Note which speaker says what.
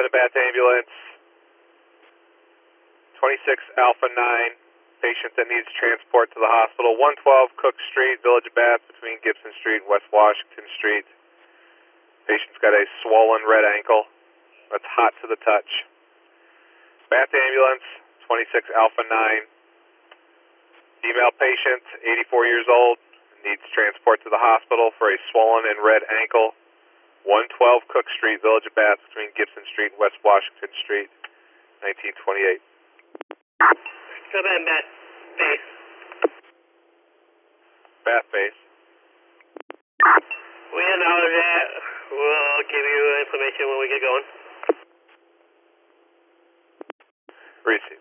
Speaker 1: 7 Bath Ambulance, 26 Alpha 9, patient that needs transport to the hospital, 112 Cook Street, Village of Bath, between Gibson Street and West Washington Street. Patient's got a swollen red ankle that's hot to the touch. Bath Ambulance, 26 Alpha 9, female patient, 84 years old, needs transport to the hospital for a swollen and red ankle, 112 Cook Street, Village of Bath, between Gibson Street and West Washington Street, 1928.
Speaker 2: 7 Bath base.
Speaker 1: Bath base.
Speaker 2: We acknowledge that. We'll give you information when we get going.
Speaker 1: Receive.